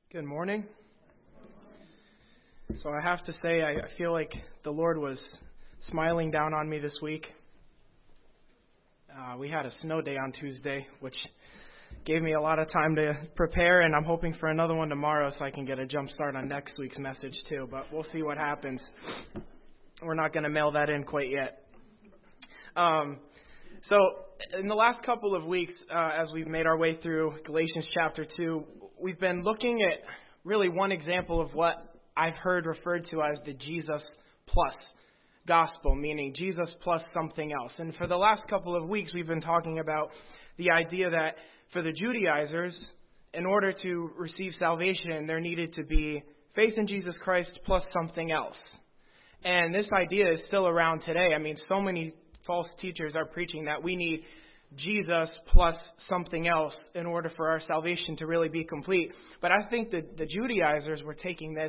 Good morning. So I have to say, I feel like the Lord was smiling down on me this week. We had a snow day on Tuesday, which gave me a lot of time to prepare, and I'm hoping for another one tomorrow so I can get a jump start on next week's message too, but we'll see what happens. We're not going to mail that in quite yet. So in the last couple of weeks, as we've made our way through Galatians chapter 2, we've been looking at really one example of what I've heard referred to as the Jesus plus gospel, meaning Jesus plus something else. And for the last couple of weeks, we've been talking about the idea that for the Judaizers, in order to receive salvation, there needed to be faith in Jesus Christ plus something else. And this idea is still around today. I mean, so many false teachers are preaching that we need Jesus plus something else in order for our salvation to really be complete. But I think that the Judaizers were taking this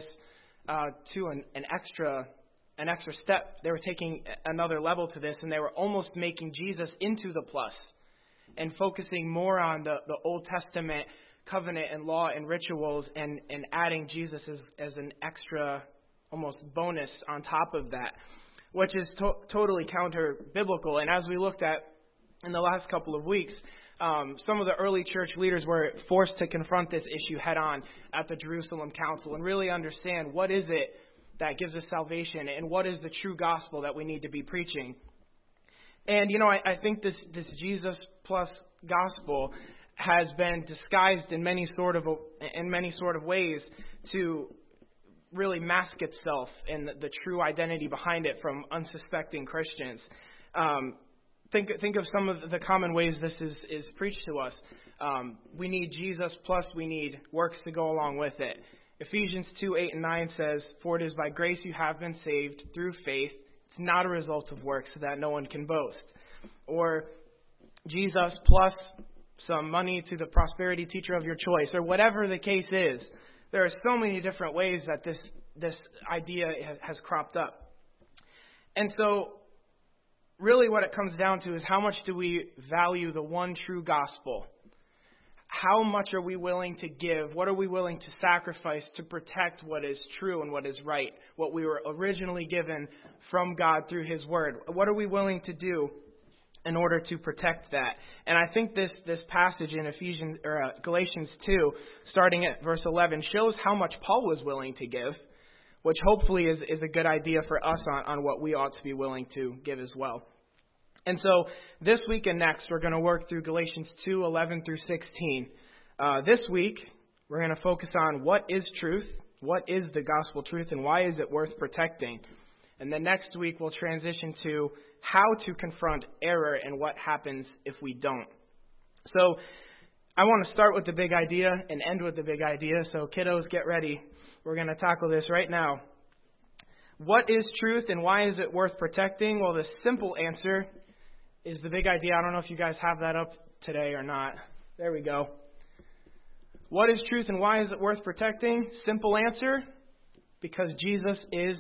to an extra step. They were taking another level to this, and they were almost making Jesus into the plus and focusing more on the Old Testament covenant and law and rituals and adding Jesus as an extra almost bonus on top of that, which is totally counter-biblical. And as we looked at in the last couple of weeks, some of the early church leaders were forced to confront this issue head-on at the Jerusalem Council and really understand what is it that gives us salvation and what is the true gospel that we need to be preaching. And, you know, I think this Jesus plus gospel has been disguised in many sort of ways to really mask itself in the true identity behind it from unsuspecting Christians. Think of some of the common ways this is preached to us. We need Jesus plus we need works to go along with it. Ephesians 2:8-9 says, "For it is by grace you have been saved through faith. It's not a result of works so that no one can boast." Or Jesus plus some money to the prosperity teacher of your choice, or whatever the case is. There are so many different ways that this idea has cropped up. And so really what it comes down to is how much do we value the one true gospel? How much are we willing to give? What are we willing to sacrifice to protect what is true and what is right? What we were originally given from God through His Word. What are we willing to do in order to protect that? And I think this passage in Galatians 2, starting at verse 11, shows how much Paul was willing to give, which hopefully is a good idea for us on what we ought to be willing to give as well. And so this week and next, we're going to work through Galatians 2:11 through 16. This week, we're going to focus on what is truth, what is the gospel truth, and why is it worth protecting. And then next week, we'll transition to how to confront error and what happens if we don't. So I want to start with the big idea and end with the big idea. So kiddos, get ready. We're going to tackle this right now. What is truth and why is it worth protecting? Well, the simple answer is the big idea. I don't know if you guys have that up today or not. There we go. What is truth and why is it worth protecting? Simple answer, because Jesus is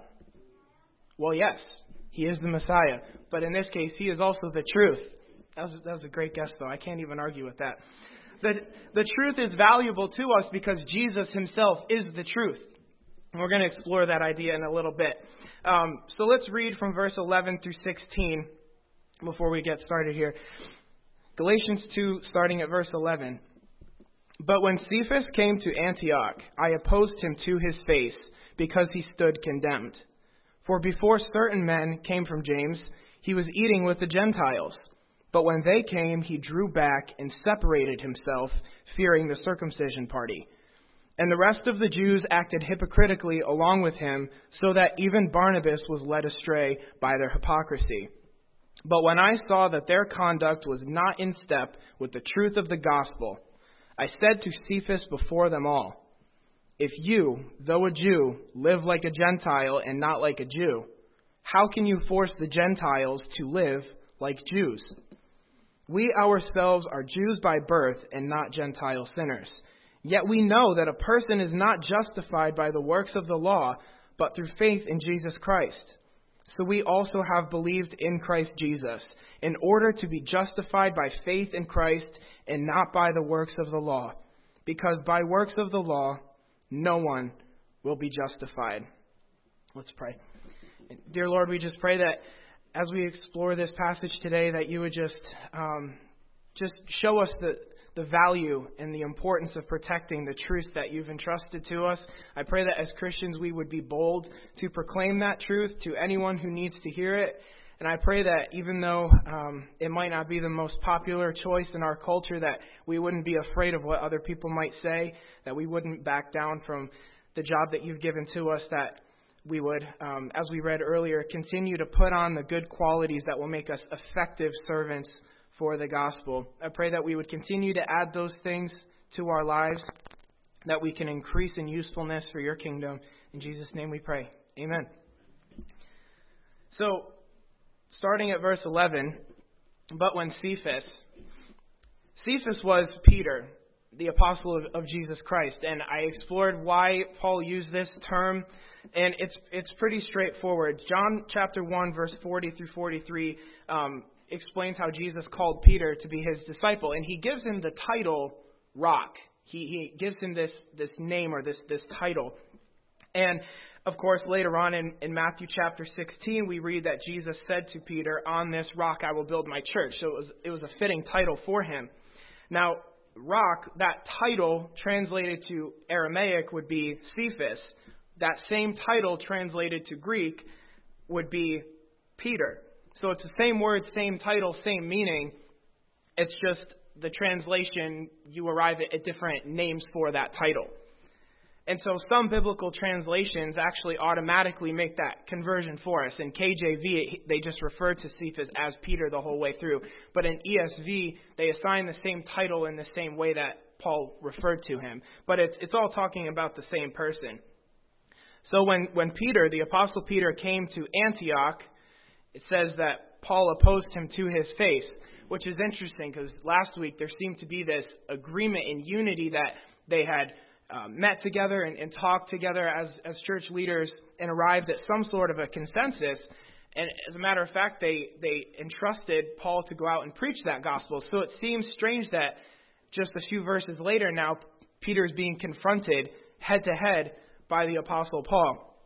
yes, He is the Messiah. But in this case, He is also the truth. That was a great guess, though. I can't even argue with that. The truth is valuable to us because Jesus Himself is the truth. And we're going to explore that idea in a little bit. So let's read from verse 11 through 16 before we get started here. Galatians 2, starting at verse 11. "But when Cephas came to Antioch, I opposed him to his face, because he stood condemned. For before certain men came from James, he was eating with the Gentiles. But when they came, he drew back and separated himself, fearing the circumcision party. And the rest of the Jews acted hypocritically along with him, so that even Barnabas was led astray by their hypocrisy. But when I saw that their conduct was not in step with the truth of the gospel, I said to Cephas before them all, 'If you, though a Jew, live like a Gentile and not like a Jew, how can you force the Gentiles to live like Jews? We ourselves are Jews by birth and not Gentile sinners. Yet we know that a person is not justified by the works of the law, but through faith in Jesus Christ. So we also have believed in Christ Jesus, in order to be justified by faith in Christ and not by the works of the law. because by works of the law, no one will be justified. Let's pray. Dear Lord, we just pray that as we explore this passage today, that you would just show us the value and the importance of protecting the truth that you've entrusted to us. I pray that as Christians we would be bold to proclaim that truth to anyone who needs to hear it. And I pray that even though it might not be the most popular choice in our culture, that we wouldn't be afraid of what other people might say, that we wouldn't back down from the job that you've given to us, that we would, as we read earlier, continue to put on the good qualities that will make us effective servants for the gospel. I pray that we would continue to add those things to our lives, that we can increase in usefulness for your kingdom. In Jesus' name we pray. Amen. So, starting at verse 11, but when Cephas was Peter, the apostle of Jesus Christ, and I explored why Paul used this term, and it's pretty straightforward. John chapter 1, verse 40 through 43 explains how Jesus called Peter to be his disciple, and he gives him the title Rock. He gives him this name or this title. And of course, later on in Matthew chapter 16, we read that Jesus said to Peter, "On this rock I will build my church." So it was a fitting title for him. Now, rock, that title translated to Aramaic would be Cephas. That same title translated to Greek would be Peter. So it's the same word, same title, same meaning. It's just the translation, you arrive at different names for that title. And so some biblical translations actually automatically make that conversion for us. In KJV, they just refer to Cephas as Peter the whole way through. But in ESV, they assign the same title in the same way that Paul referred to him. But it's all talking about the same person. So when Peter, the Apostle Peter, came to Antioch, it says that Paul opposed him to his face, which is interesting because last week there seemed to be this agreement in unity that they had met together and talked together as church leaders and arrived at some sort of a consensus. And as a matter of fact, they entrusted Paul to go out and preach that gospel. So it seems strange that just a few verses later now, Peter is being confronted head to head by the Apostle Paul.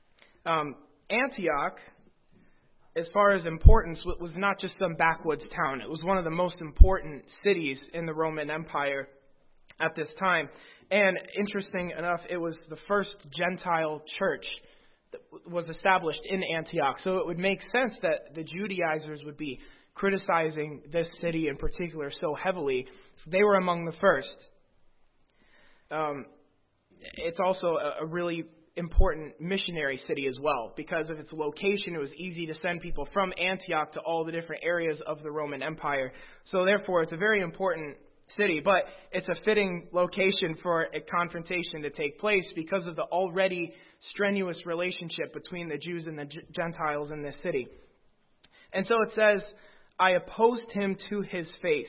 Antioch, as far as importance, was not just some backwoods town. It was one of the most important cities in the Roman Empire at this time. And interesting enough, it was the first Gentile church that was established in Antioch. So it would make sense that the Judaizers would be criticizing this city in particular so heavily. They were among the first. It's also a really important missionary city as well. Because of its location, it was easy to send people from Antioch to all the different areas of the Roman Empire. So therefore, it's a very important city, but it's a fitting location for a confrontation to take place because of the already strenuous relationship between the Jews and the Gentiles in this city. And so it says, I opposed him to his face.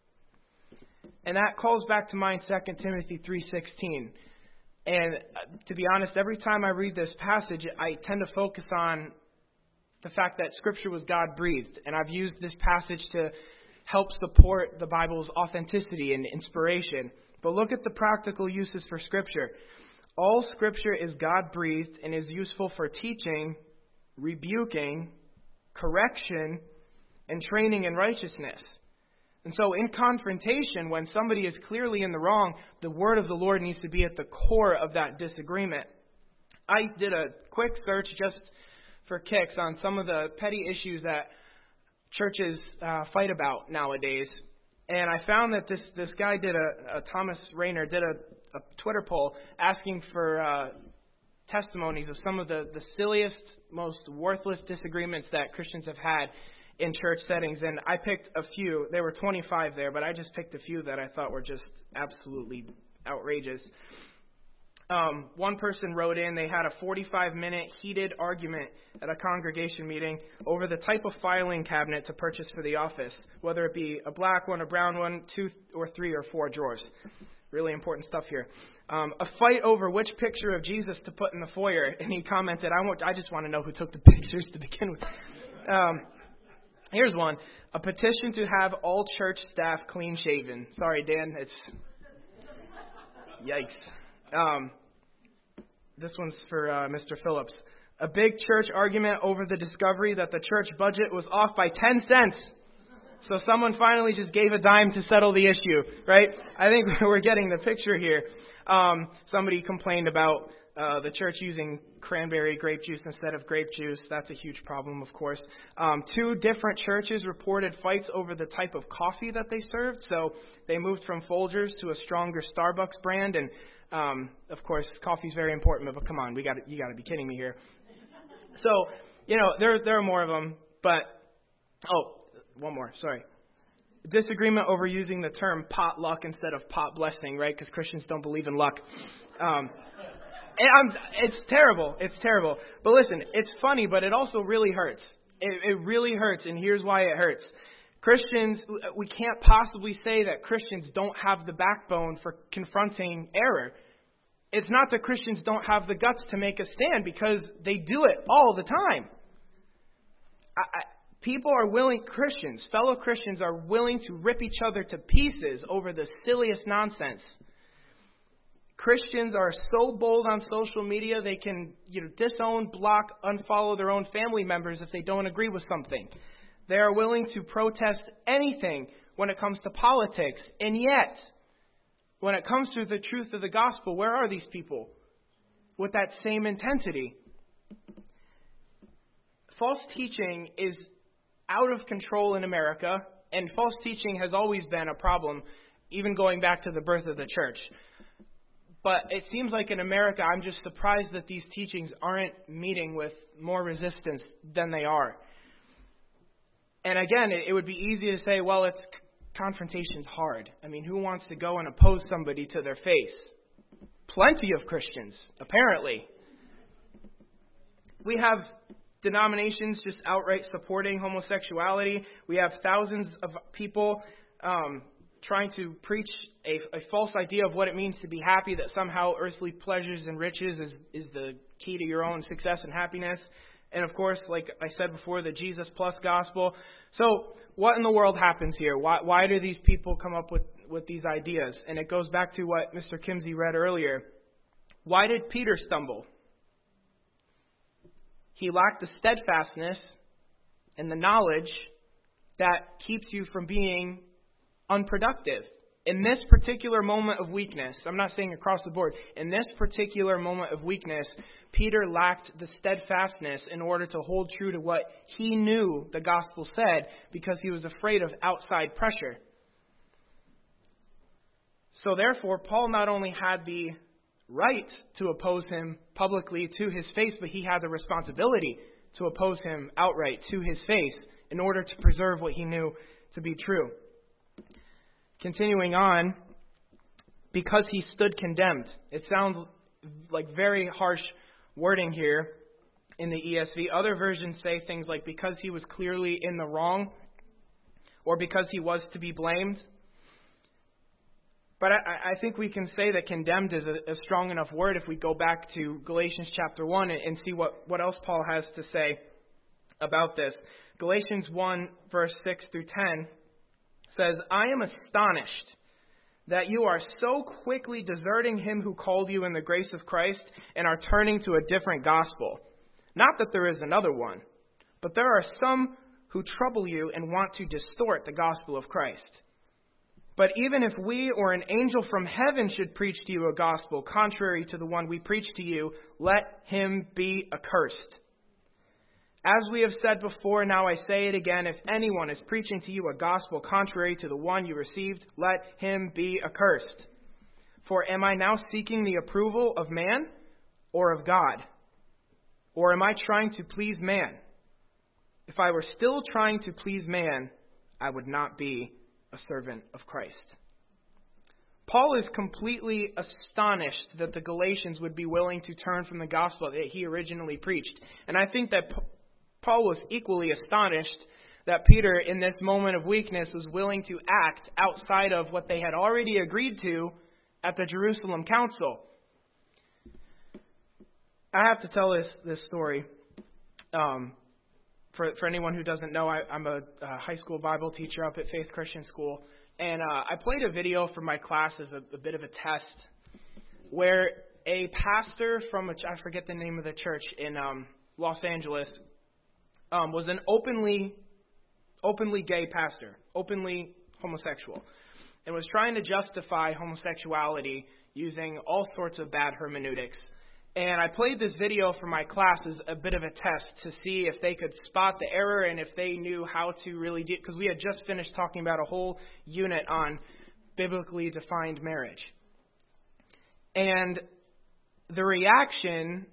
And that calls back to mind 2 Timothy 3:16. And to be honest, every time I read this passage, I tend to focus on the fact that Scripture was God-breathed. And I've used this passage to help support the Bible's authenticity and inspiration. But look at the practical uses for Scripture. All Scripture is God-breathed and is useful for teaching, rebuking, correction, and training in righteousness. And so in confrontation, when somebody is clearly in the wrong, the word of the Lord needs to be at the core of that disagreement. I did a quick search just for kicks on some of the petty issues that churches fight about nowadays. And I found that this guy did Thomas Rainer did a Twitter poll asking for testimonies of some of the silliest, most worthless disagreements that Christians have had in church settings. And I picked a few. There were 25 there, but I just picked a few that I thought were just absolutely outrageous. One person wrote in, they had a 45-minute heated argument at a congregation meeting over the type of filing cabinet to purchase for the office, whether it be a black one, a brown one, 2 or 3 or 4 drawers. Really important stuff here. A fight over which picture of Jesus to put in the foyer, and he commented, I just want to know who took the pictures to begin with. Here's one. A petition to have all church staff clean-shaven. Sorry, Dan, Yikes. This one's for Mr. Phillips. A big church argument over the discovery that the church budget was off by 10 cents. So someone finally just gave a dime to settle the issue, right? I think we're getting the picture here. Somebody complained about the church using cranberry grape juice instead of grape juice. That's a huge problem, of course. 2 different churches reported fights over the type of coffee that they served. So they moved from Folgers to a stronger Starbucks brand. And, of course, coffee's very important. But come on, you got to be kidding me here. So, there are more of them. But, one more, sorry. Disagreement over using the term potluck instead of pot blessing, right? Because Christians don't believe in luck. It's terrible. It's terrible. But listen, it's funny, but it also really hurts. It really hurts, and here's why it hurts. Christians, we can't possibly say that Christians don't have the backbone for confronting error. It's not that Christians don't have the guts to make a stand, because they do it all the time. Fellow Christians are willing to rip each other to pieces over the silliest nonsense. Christians are so bold on social media they can disown, block, unfollow their own family members if they don't agree with something. They are willing to protest anything when it comes to politics. And yet, when it comes to the truth of the gospel, where are these people with that same intensity? False teaching is out of control in America, and false teaching has always been a problem, even going back to the birth of the church. But it seems like in America, I'm just surprised that these teachings aren't meeting with more resistance than they are. And again, it would be easy to say, well, confrontation's hard. I mean, who wants to go and oppose somebody to their face? Plenty of Christians, apparently. We have denominations just outright supporting homosexuality. We have thousands of people trying to preach a false idea of what it means to be happy, that somehow earthly pleasures and riches is the key to your own success and happiness. And of course, like I said before, the Jesus plus gospel. So what in the world happens here? Why do these people come up with these ideas? And it goes back to what Mr. Kimsey read earlier. Why did Peter stumble? He lacked the steadfastness and the knowledge that keeps you from being unproductive. In this particular moment of weakness, I'm not saying across the board, in this particular moment of weakness, Peter lacked the steadfastness in order to hold true to what he knew the gospel said, because he was afraid of outside pressure. So therefore, Paul not only had the right to oppose him publicly to his face, but he had the responsibility to oppose him outright to his face in order to preserve what he knew to be true. Continuing on, because he stood condemned. It sounds like very harsh wording here in the ESV. Other versions say things like because he was clearly in the wrong, or because he was to be blamed. But I think we can say that condemned is a strong enough word if we go back to Galatians chapter 1 and see what else Paul has to say about this. Galatians 1, verse 6 through 10 says, I am astonished that you are so quickly deserting him who called you in the grace of Christ and are turning to a different gospel. Not that there is another one, but there are some who trouble you and want to distort the gospel of Christ. But even if we or an angel from heaven should preach to you a gospel contrary to the one we preach to you, let him be accursed. As we have said before, now I say it again, if anyone is preaching to you a gospel contrary to the one you received, let him be accursed. For am I now seeking the approval of man or of God? Or am I trying to please man? If I were still trying to please man, I would not be a servant of Christ. Paul is completely astonished that the Galatians would be willing to turn from the gospel that he originally preached. And I think that Paul was equally astonished that Peter, in this moment of weakness, was willing to act outside of what they had already agreed to at the Jerusalem Council. I have to tell this story. For anyone who doesn't know, I'm a high school Bible teacher up at Faith Christian School. And I played a video for my class as a bit of a test. where a pastor from, I forget the name of the church in Los Angeles, was an openly gay pastor, openly homosexual, and was trying to justify homosexuality using all sorts of bad hermeneutics. And I played this video for my class as a bit of a test to see if they could spot the error and if they knew how to really do it, because we had just finished talking about a whole unit on biblically defined marriage. And the reaction,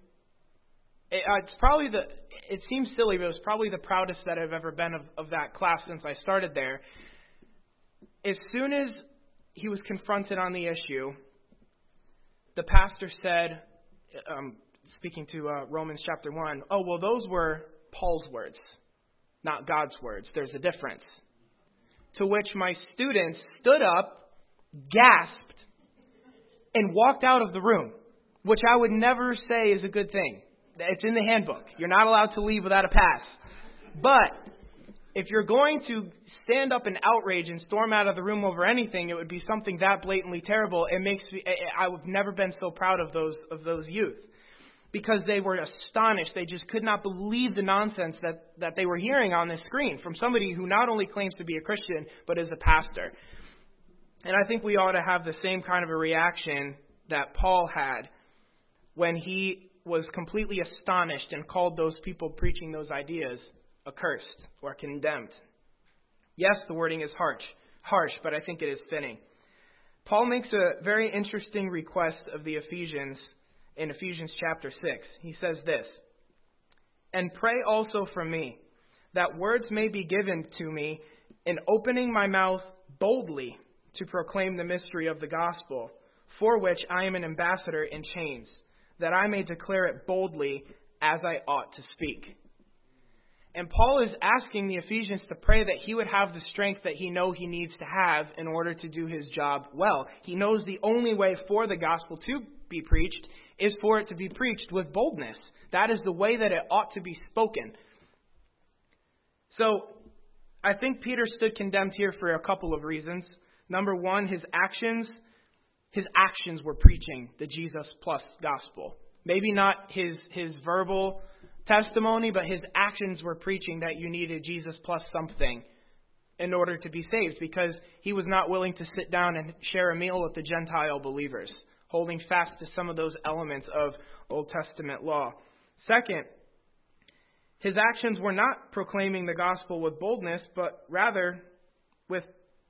it seems silly, but it was probably the proudest that I've ever been of that class since I started there. As soon as he was confronted on the issue, the pastor said, speaking to Romans chapter 1, oh, well, those were Paul's words, not God's words. There's a difference. To which my students stood up, gasped, and walked out of the room, which I would never say is a good thing. It's in the handbook. You're not allowed to leave without a pass. But if you're going to stand up in outrage and storm out of the room over anything, it would be something that blatantly terrible. I've never been so proud of those youth, because they were astonished. They just could not believe the nonsense that they were hearing on this screen from somebody who not only claims to be a Christian, but is a pastor. And I think we ought to have the same kind of a reaction that Paul had when he was completely astonished and called those people preaching those ideas accursed or condemned. Yes, the wording is harsh, but I think it is fitting. Paul makes a very interesting request of the Ephesians in Ephesians chapter 6. He says this, "And pray also for me, that words may be given to me in opening my mouth boldly to proclaim the mystery of the gospel, for which I am an ambassador in chains, that I may declare it boldly as I ought to speak." And Paul is asking the Ephesians to pray that he would have the strength that he knows he needs to have in order to do his job well. He knows the only way for the gospel to be preached is for it to be preached with boldness. That is the way that it ought to be spoken. So, I think Peter stood condemned here for a couple of reasons. Number one, his actions were preaching the Jesus plus gospel. Maybe not his verbal testimony, but his actions were preaching that you needed Jesus plus something in order to be saved, because he was not willing to sit down and share a meal with the Gentile believers, holding fast to some of those elements of Old Testament law. Second, his actions were not proclaiming the gospel with boldness, but rather with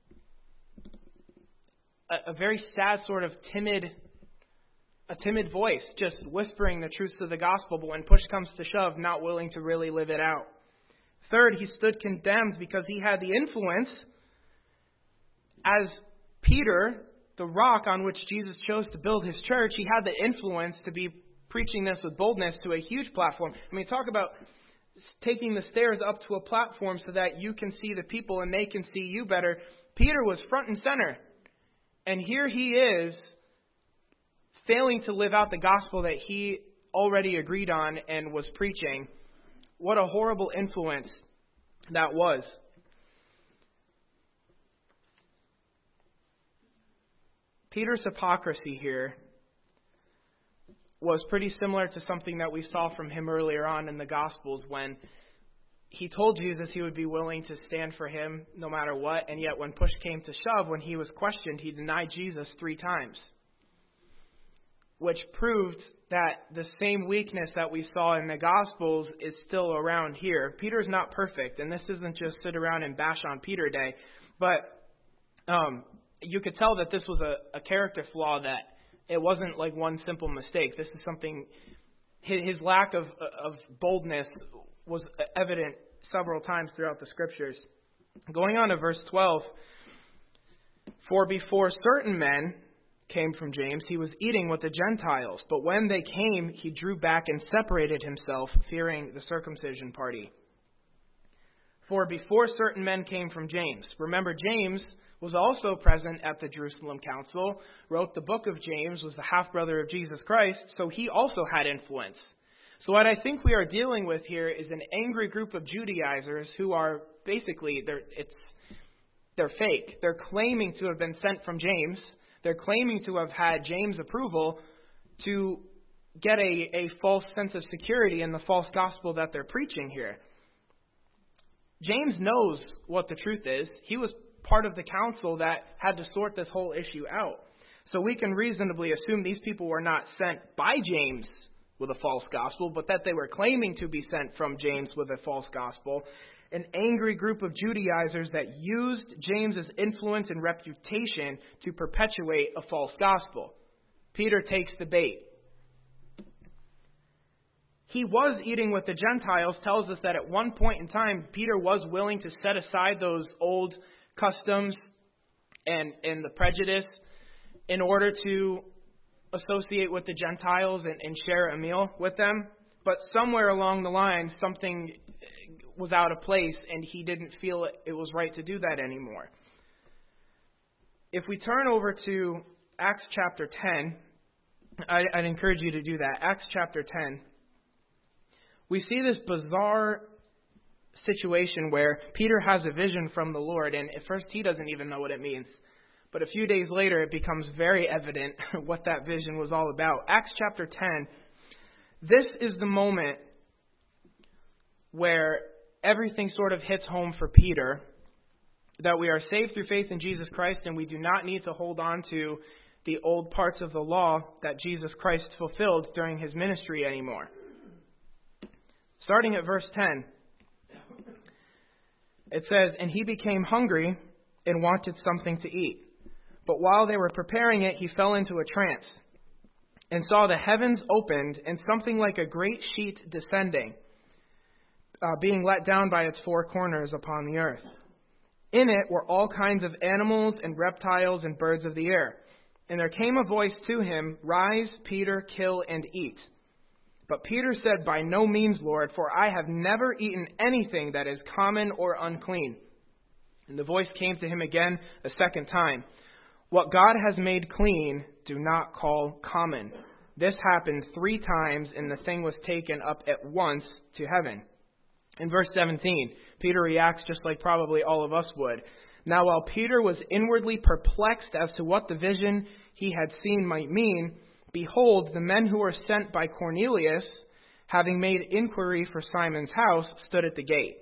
a very sad sort of timid voice, just whispering the truths of the gospel, but when push comes to shove, not willing to really live it out. Third, he stood condemned because he had the influence as Peter, the rock on which Jesus chose to build his church. He had the influence to be preaching this with boldness to a huge platform. I mean, talk about taking the stairs up to a platform so that you can see the people and they can see you better. Peter was front and center. And here he is, failing to live out the gospel that he already agreed on and was preaching. What a horrible influence that was. Peter's hypocrisy here was pretty similar to something that we saw from him earlier on in the Gospels, when he told Jesus he would be willing to stand for him no matter what, and yet when push came to shove, when he was questioned, he denied Jesus 3 times. Which proved that the same weakness that we saw in the Gospels is still around here. Peter's not perfect, and this isn't just sit around and bash on Peter Day, but you could tell that this was a character flaw, that it wasn't like one simple mistake. This is something, his lack of boldness was evident several times throughout the Scriptures. Going on to verse 12, "For before certain men came from James, he was eating with the Gentiles. But when they came, he drew back and separated himself, fearing the circumcision party." For before certain men came from James. Remember, James was also present at the Jerusalem Council, wrote the book of James, was the half-brother of Jesus Christ, so he also had influence. So what I think we are dealing with here is an angry group of Judaizers who are basically, they're fake. They're claiming to have been sent from James. They're claiming to have had James' approval, to get a false sense of security in the false gospel that they're preaching here. James knows what the truth is. He was part of the council that had to sort this whole issue out. So we can reasonably assume these people were not sent by James with a false gospel, but that they were claiming to be sent from James with a false gospel. An angry group of Judaizers that used James's influence and reputation to perpetuate a false gospel. Peter takes the bait. He was eating with the Gentiles, tells us that at one point in time, Peter was willing to set aside those old customs and the prejudice in order to associate with the Gentiles and share a meal with them. But somewhere along the line, something was out of place, and he didn't feel it was right to do that anymore. If we turn over to Acts chapter 10, I'd encourage you to do that. Acts chapter 10. We see this bizarre situation where Peter has a vision from the Lord, and at first he doesn't even know what it means. But a few days later, it becomes very evident what that vision was all about. Acts chapter 10, this is the moment where everything sort of hits home for Peter, that we are saved through faith in Jesus Christ, and we do not need to hold on to the old parts of the law that Jesus Christ fulfilled during his ministry anymore. Starting at verse 10, it says, "And he became hungry and wanted something to eat. But while they were preparing it, he fell into a trance and saw the heavens opened and something like a great sheet descending, being let down by its four corners upon the earth. In it were all kinds of animals and reptiles and birds of the air. And there came a voice to him, 'Rise, Peter, kill and eat.' But Peter said, 'By no means, Lord, for I have never eaten anything that is common or unclean.' And the voice came to him again a second time, 'What God has made clean, do not call common.' This happened 3 times, and the thing was taken up at once to heaven." In verse 17, Peter reacts just like probably all of us would. "Now while Peter was inwardly perplexed as to what the vision he had seen might mean, behold, the men who were sent by Cornelius, having made inquiry for Simon's house, stood at the gate."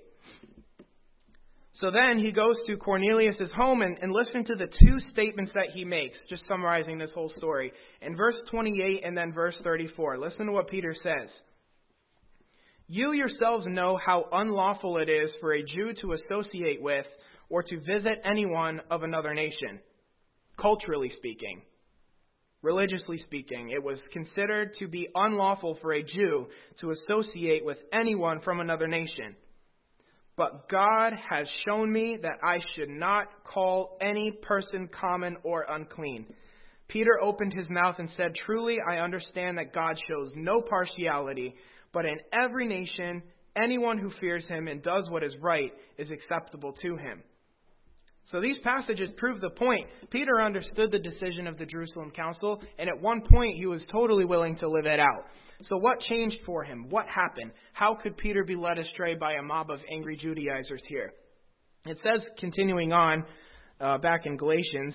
So then he goes to Cornelius' home and listen to the 2 statements that he makes, just summarizing this whole story. In verse 28 and then verse 34, listen to what Peter says. "You yourselves know how unlawful it is for a Jew to associate with or to visit anyone of another nation. Culturally speaking, religiously speaking, it was considered to be unlawful for a Jew to associate with anyone from another nation. But God has shown me that I should not call any person common or unclean." Peter opened his mouth and said, "Truly, I understand that God shows no partiality, but in every nation, anyone who fears him and does what is right is acceptable to him." So these passages prove the point. Peter understood the decision of the Jerusalem Council, and at one point he was totally willing to live it out. So what changed for him? What happened? How could Peter be led astray by a mob of angry Judaizers here? It says, continuing on, back in Galatians,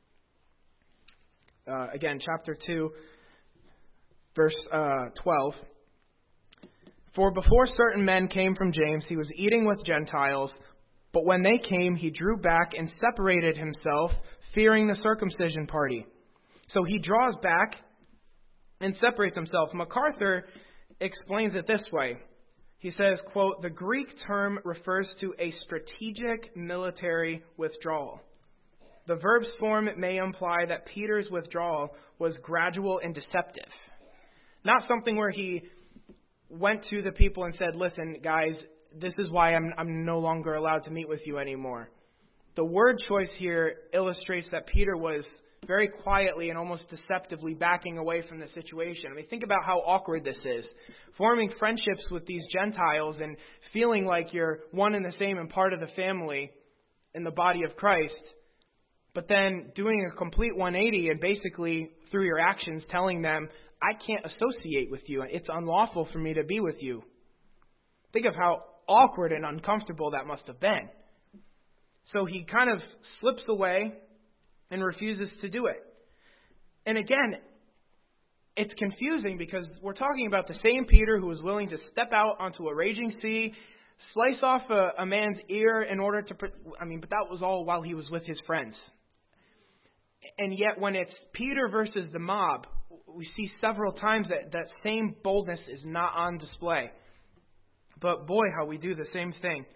again, chapter 2, verse 12. "For before certain men came from James, he was eating with Gentiles, but when they came, he drew back and separated himself, fearing the circumcision party." So he draws back and separates himself. MacArthur explains it this way. He says, quote, "The Greek term refers to a strategic military withdrawal. The verb's form may imply that Peter's withdrawal was gradual and deceptive. Not something where he went to the people and said, 'Listen, guys, this is why I'm no longer allowed to meet with you anymore.' The word choice here illustrates that Peter was very quietly and almost deceptively backing away from the situation. I mean, think about how awkward this is. Forming friendships with these Gentiles and feeling like you're one and the same and part of the family in the body of Christ, but then doing a complete 180 and basically through your actions telling them, 'I can't associate with you. It's unlawful for me to be with you.' Think of how awkward and uncomfortable that must have been. So he kind of slips away and refuses to do it. And again, it's confusing because we're talking about the same Peter who was willing to step out onto a raging sea, slice off a man's ear in order to, but that was all while he was with his friends. And yet when it's Peter versus the mob, we see several times that same boldness is not on display. But boy, how we do the same thing.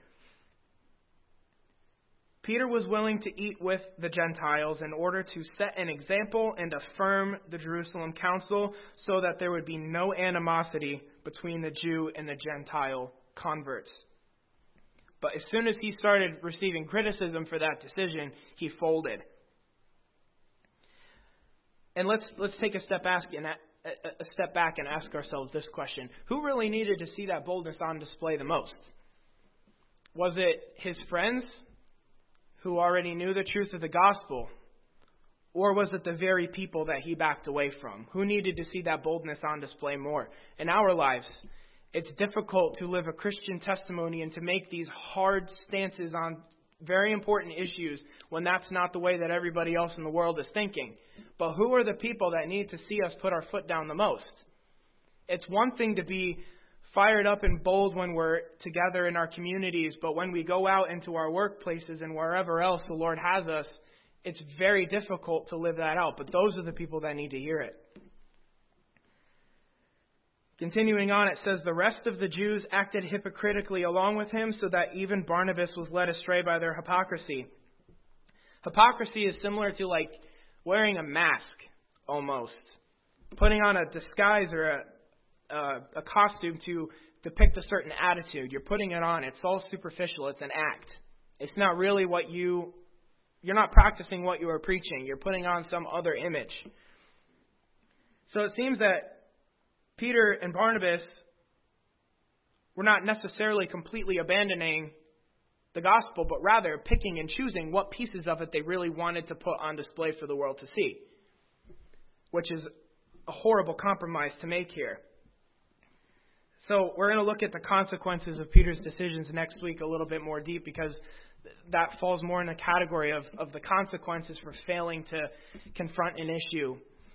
Peter was willing to eat with the Gentiles in order to set an example and affirm the Jerusalem council so that there would be no animosity between the Jew and the Gentile converts. But as soon as he started receiving criticism for that decision, he folded. And let's take a step back and ask ourselves this question. Who really needed to see that boldness on display the most? Was it his friends who already knew the truth of the gospel? Or was it the very people that he backed away from? Who needed to see that boldness on display more? In our lives, it's difficult to live a Christian testimony and to make these hard stances on very important issues when that's not the way that everybody else in the world is thinking. But who are the people that need to see us put our foot down the most? It's one thing to be fired up and bold when we're together in our communities, but when we go out into our workplaces and wherever else the Lord has us, it's very difficult to live that out. But those are the people that need to hear it. Continuing on, it says, the rest of the Jews acted hypocritically along with him, so that even Barnabas was led astray by their hypocrisy. Hypocrisy is similar to like wearing a mask, almost. Putting on a disguise or a costume to depict a certain attitude. You're putting it on. It's all superficial. It's an act. It's not really you're not practicing what you are preaching. You're putting on some other image. So it seems that Peter and Barnabas were not necessarily completely abandoning the gospel, but rather picking and choosing what pieces of it they really wanted to put on display for the world to see, which is a horrible compromise to make here. So we're going to look at the consequences of Peter's decisions next week a little bit more deep, because that falls more in the category of the consequences for failing to confront an issue.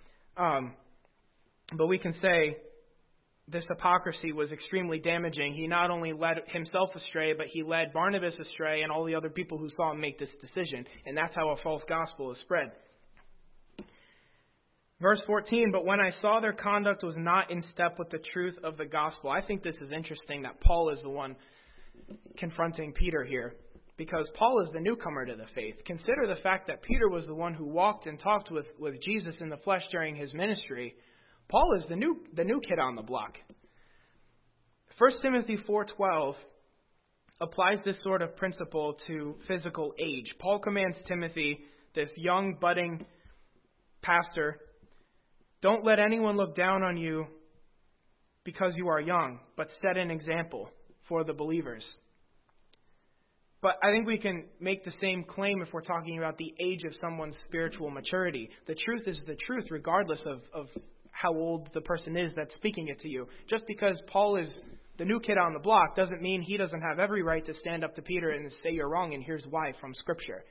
But we can say this hypocrisy was extremely damaging. He not only led himself astray, but he led Barnabas astray and all the other people who saw him make this decision. And that's how a false gospel is spread. Verse 14, but when I saw their conduct was not in step with the truth of the gospel. I think this is interesting that Paul is the one confronting Peter here, because Paul is the newcomer to the faith. Consider the fact that Peter was the one who walked and talked with Jesus in the flesh during his ministry. Paul is the new kid on the block. 1 Timothy 4:12 applies this sort of principle to physical age. Paul commands Timothy, this young budding pastor, don't let anyone look down on you because you are young, but set an example for the believers. But I think we can make the same claim if we're talking about the age of someone's spiritual maturity. The truth is the truth regardless of how old the person is that's speaking it to you. Just because Paul is the new kid on the block doesn't mean he doesn't have every right to stand up to Peter and say you're wrong, and here's why from Scripture.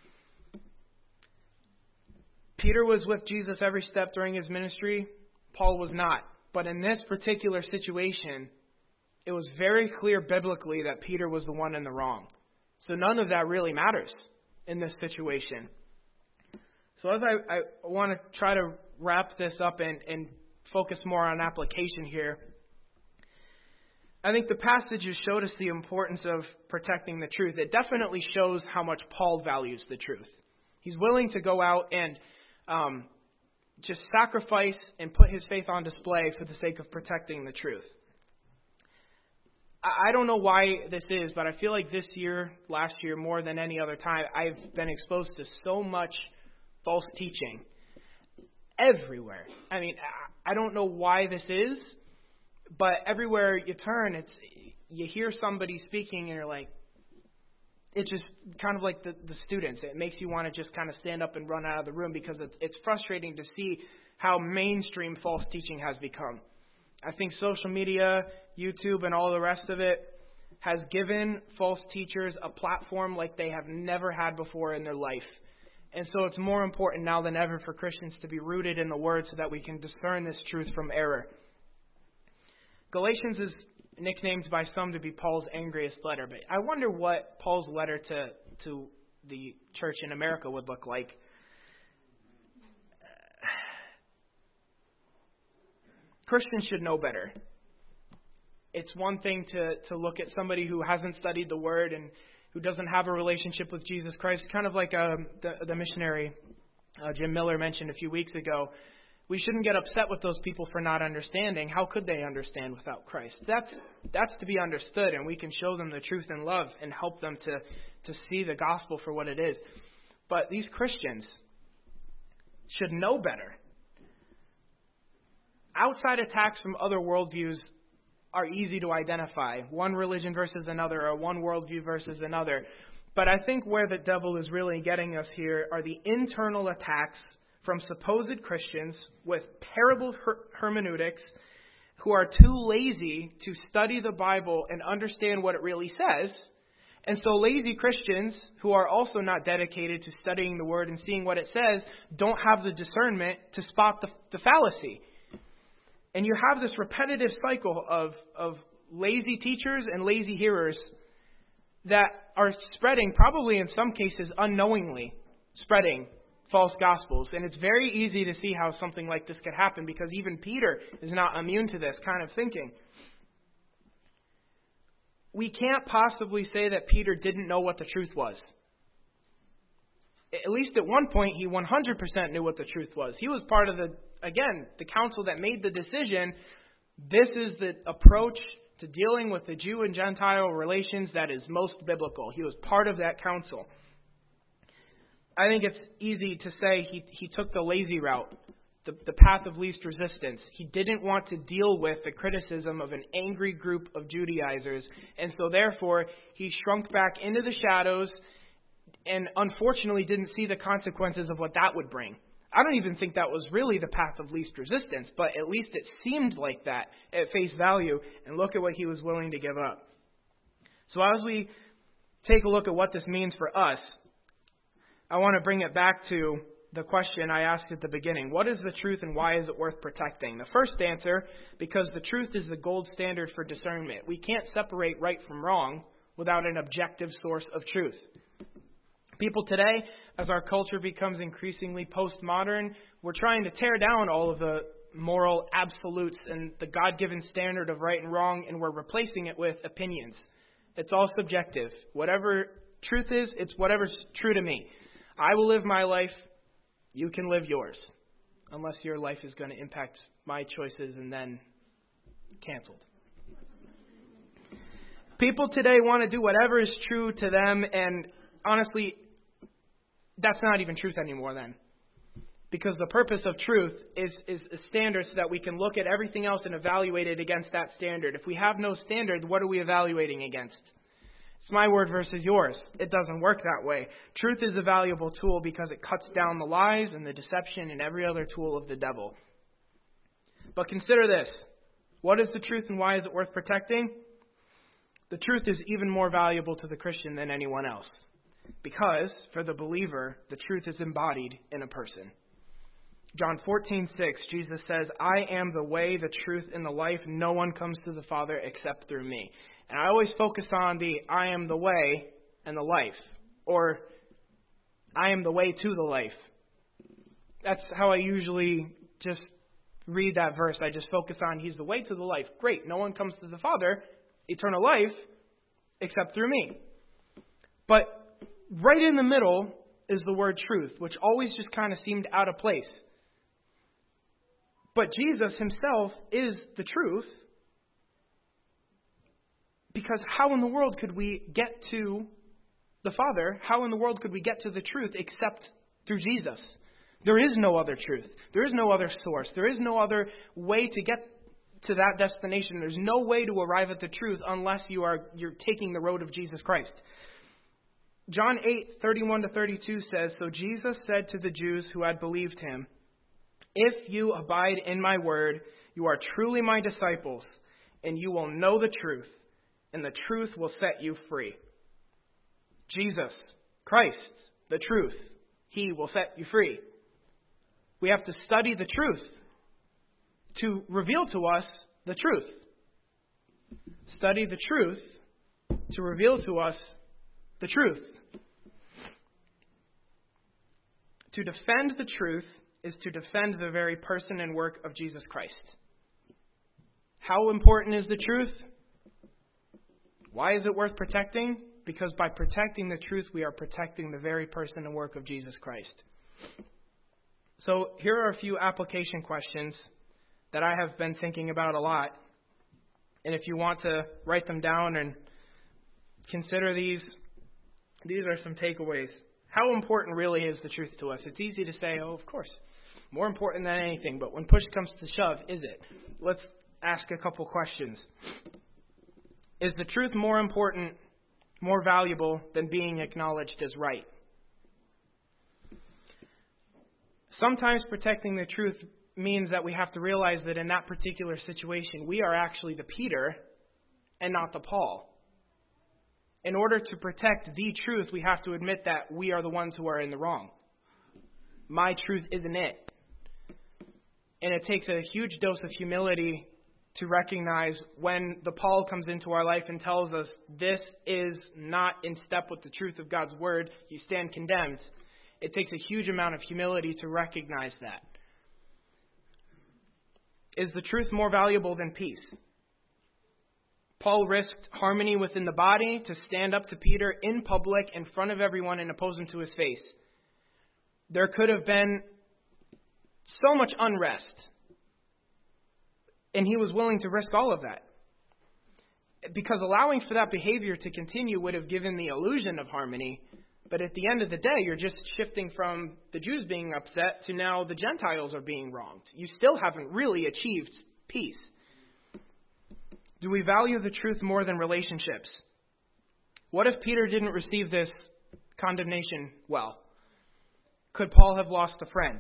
Peter was with Jesus every step during his ministry. Paul was not. But in this particular situation, it was very clear biblically that Peter was the one in the wrong. So none of that really matters in this situation. So as I want to try to wrap this up and focus more on application here, I think the passages showed us the importance of protecting the truth. It definitely shows how much Paul values the truth. He's willing to go out and just sacrifice and put his faith on display for the sake of protecting the truth. I don't know why this is, but I feel like this year, last year, more than any other time, I've been exposed to so much false teaching everywhere. I mean, I don't know why this is, but everywhere you turn, you hear somebody speaking and you're like, it's just kind of like the students. It makes you want to just kind of stand up and run out of the room, because it's frustrating to see how mainstream false teaching has become. I think social media, YouTube, and all the rest of it has given false teachers a platform like they have never had before in their life. And so it's more important now than ever for Christians to be rooted in the Word so that we can discern this truth from error. Galatians is nicknamed by some to be Paul's angriest letter, but I wonder what Paul's letter to the church in America would look like. Christians should know better. It's one thing to look at somebody who hasn't studied the Word and who doesn't have a relationship with Jesus Christ, kind of like the missionary Jim Miller mentioned a few weeks ago. We shouldn't get upset with those people for not understanding. How could they understand without Christ? That's to be understood, and we can show them the truth in love and help them to see the gospel for what it is. But these Christians should know better. Outside attacks from other worldviews are easy to identify. One religion versus another, or one worldview versus another. But I think where the devil is really getting us here are the internal attacks from supposed Christians with terrible hermeneutics who are too lazy to study the Bible and understand what it really says. And so lazy Christians who are also not dedicated to studying the Word and seeing what it says don't have the discernment to spot the fallacy. And you have this repetitive cycle of lazy teachers and lazy hearers that are spreading, probably in some cases unknowingly, spreading false gospels. And it's very easy to see how something like this could happen because even Peter is not immune to this kind of thinking. We can't possibly say that Peter didn't know what the truth was. At least at one point, he 100% knew what the truth was. He was part of the council that made the decision. This is the approach to dealing with the Jew and Gentile relations that is most biblical. He was part of that council. I think it's easy to say he took the lazy route, the path of least resistance. He didn't want to deal with the criticism of an angry group of Judaizers, and so therefore he shrunk back into the shadows and unfortunately didn't see the consequences of what that would bring. I don't even think that was really the path of least resistance, but at least it seemed like that at face value, and look at what he was willing to give up. So as we take a look at what this means for us, I want to bring it back to the question I asked at the beginning. What is the truth and why is it worth protecting? The first answer, because the truth is the gold standard for discernment. We can't separate right from wrong without an objective source of truth. People today, as our culture becomes increasingly postmodern, we're trying to tear down all of the moral absolutes and the God-given standard of right and wrong, and we're replacing it with opinions. It's all subjective. Whatever truth is, it's whatever's true to me. I will live my life. You can live yours. Unless your life is going to impact my choices and then canceled. People today want to do whatever is true to them, and honestly, that's not even truth anymore then. Because the purpose of truth is a standard so that we can look at everything else and evaluate it against that standard. If we have no standard, what are we evaluating against? It's my word versus yours. It doesn't work that way. Truth is a valuable tool because it cuts down the lies and the deception and every other tool of the devil. But consider this. What is the truth and why is it worth protecting? The truth is even more valuable to the Christian than anyone else. Because, for the believer, the truth is embodied in a person. John 14:6, Jesus says, I am the way, the truth, and the life. No one comes to the Father except through me. And I always focus on the I am the way and the life. Or I am the way to the life. That's how I usually just read that verse. I just focus on He's the way to the life. Great. No one comes to the Father, eternal life, except through me. But right in the middle is the word truth, which always just kind of seemed out of place. But Jesus Himself is the truth. Because how in the world could we get to the Father? How in the world could we get to the truth except through Jesus? There is no other truth. There is no other source. There is no other way to get to that destination. There's no way to arrive at the truth unless you're taking the road of Jesus Christ. John 8:31-32 says, So Jesus said to the Jews who had believed Him, If you abide in my word, you are truly my disciples, and you will know the truth, and the truth will set you free. Jesus, Christ, the truth. He will set you free. We have to study the truth to reveal to us the truth. Study the truth to reveal to us the truth. To defend the truth is to defend the very person and work of Jesus Christ. How important is the truth? Why is it worth protecting? Because by protecting the truth, we are protecting the very person and work of Jesus Christ. So here are a few application questions that I have been thinking about a lot. And if you want to write them down and consider these are some takeaways. How important really is the truth to us? It's easy to say, oh, of course, more important than anything. But when push comes to shove, is it? Let's ask a couple questions. Is the truth more important, more valuable than being acknowledged as right? Sometimes protecting the truth means that we have to realize that in that particular situation, we are actually the Peter and not the Paul. In order to protect the truth, we have to admit that we are the ones who are in the wrong. My truth isn't it. And it takes a huge dose of humility to recognize when the Paul comes into our life and tells us this is not in step with the truth of God's word, you stand condemned. It takes a huge amount of humility to recognize that. Is the truth more valuable than peace? Paul risked harmony within the body to stand up to Peter in public in front of everyone and oppose him to his face. There could have been so much unrest, and he was willing to risk all of that. Because allowing for that behavior to continue would have given the illusion of harmony, but at the end of the day, you're just shifting from the Jews being upset to now the Gentiles are being wronged. You still haven't really achieved peace. Do we value the truth more than relationships? What if Peter didn't receive this condemnation well? Could Paul have lost a friend?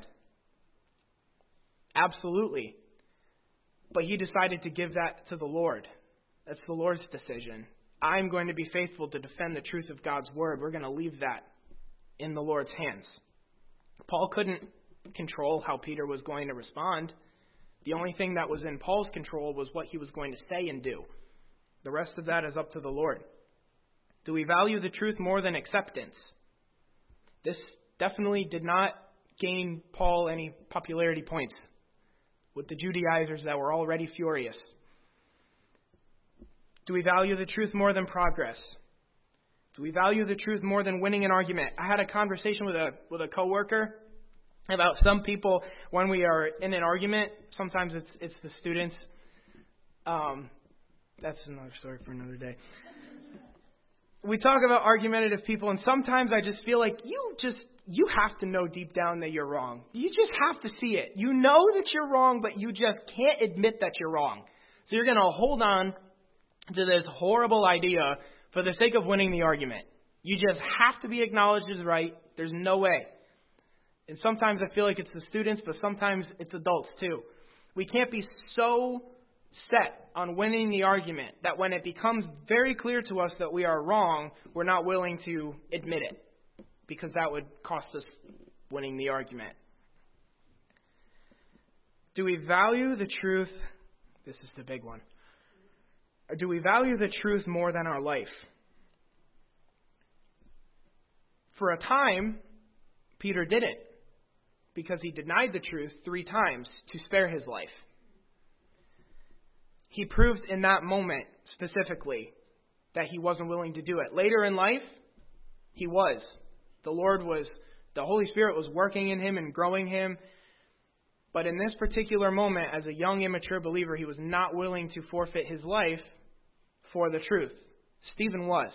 Absolutely. But he decided to give that to the Lord. That's the Lord's decision. I'm going to be faithful to defend the truth of God's word. We're going to leave that in the Lord's hands. Paul couldn't control how Peter was going to respond. The only thing that was in Paul's control was what he was going to say and do. The rest of that is up to the Lord. Do we value the truth more than acceptance? This definitely did not gain Paul any popularity points with the Judaizers that were already furious. Do we value the truth more than progress? Do we value the truth more than winning an argument? I had a conversation with a coworker about some people when we are in an argument. Sometimes it's the students. That's another story for another day. We talk about argumentative people, and sometimes I just feel like you have to know deep down that you're wrong. You just have to see it. You know that you're wrong, but you just can't admit that you're wrong. So you're going to hold on to this horrible idea for the sake of winning the argument. You just have to be acknowledged as right. There's no way. And sometimes I feel like it's the students, but sometimes it's adults too. We can't be so set on winning the argument that when it becomes very clear to us that we are wrong, we're not willing to admit it, because that would cost us winning the argument. Do we value the truth? This is the big one. Or do we value the truth more than our life? For a time, Peter didn't, because he denied the truth 3 times to spare his life. He proved in that moment specifically that he wasn't willing to do it. Later in life, he was. The Holy Spirit was working in him and growing him. But in this particular moment, as a young, immature believer, he was not willing to forfeit his life for the truth. Stephen was.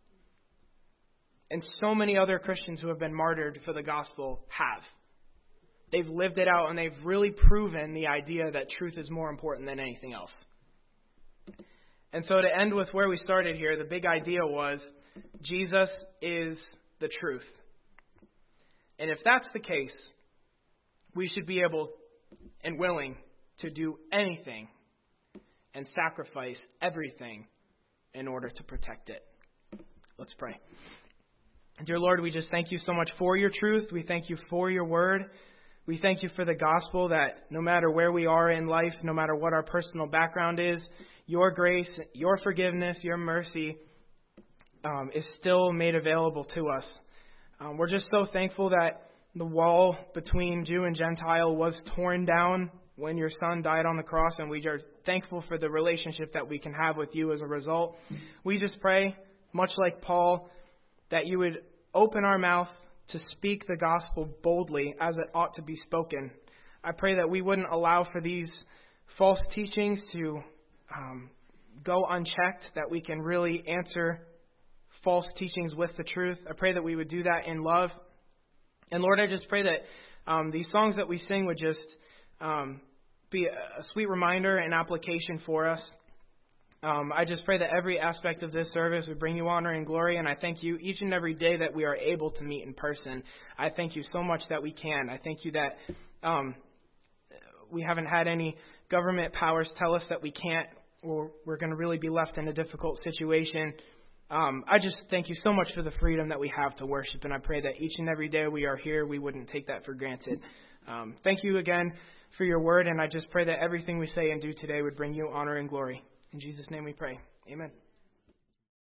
And so many other Christians who have been martyred for the gospel have. They've lived it out, and they've really proven the idea that truth is more important than anything else. And so to end with where we started here, the big idea was Jesus is the truth. And if that's the case, we should be able and willing to do anything and sacrifice everything in order to protect it. Let's pray. Dear Lord, we just thank you so much for your truth. We thank you for your word. We thank you for the gospel that no matter where we are in life, no matter what our personal background is, your grace, your forgiveness, your mercy is still made available to us. We're just so thankful that the wall between Jew and Gentile was torn down when your Son died on the cross, and we are thankful for the relationship that we can have with you as a result. We just pray, much like Paul, that you would open our mouth to speak the gospel boldly as it ought to be spoken. I pray that we wouldn't allow for these false teachings to go unchecked, that we can really answer false teachings with the truth. I pray that we would do that in love. And Lord, I just pray that these songs that we sing would just be a sweet reminder and application for us. I just pray that every aspect of this service would bring you honor and glory, and I thank you each and every day that we are able to meet in person. I thank you so much that we can. I thank you that we haven't had any government powers tell us that we can't, or we're going to really be left in a difficult situation. I just thank you so much for the freedom that we have to worship, and I pray that each and every day we are here, we wouldn't take that for granted. Thank you again for your word, and I just pray that everything we say and do today would bring you honor and glory. In Jesus' name we pray. Amen.